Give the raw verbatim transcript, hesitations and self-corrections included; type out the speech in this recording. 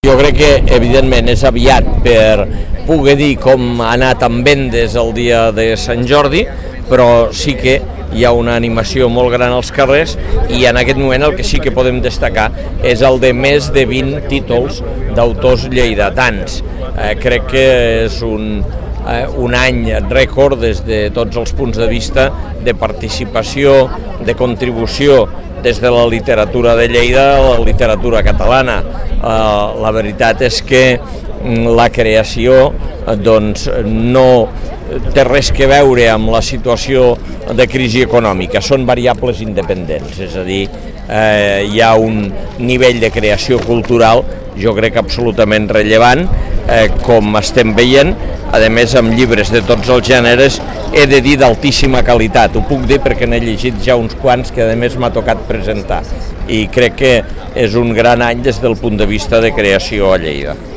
Jo crec que, evidentment, és aviat per poder dir com ha anat amb vendes el dia de Sant Jordi, però sí que hi ha una animació molt gran als carrers i en aquest moment el que sí que podem destacar és el de més de vint títols d'autors lleidatans. Eh, crec que és un, eh, un any rècord des de tots els punts de vista de participació, de contribució des de la literatura de Lleida a la literatura catalana. Uh, la veritat és que la creació doncs, no té res que veure amb la situació de crisi econòmica, són variables independents, és a dir, eh, hi ha un nivell de creació cultural, jo crec absolutament rellevant, eh, com estem veient, a més amb llibres de tots els gèneres, he de dir d'altíssima qualitat, ho puc dir perquè n'he llegit ja uns quants que a més m'ha tocat presentar i crec que és un gran any des del punt de vista de creació a Lleida.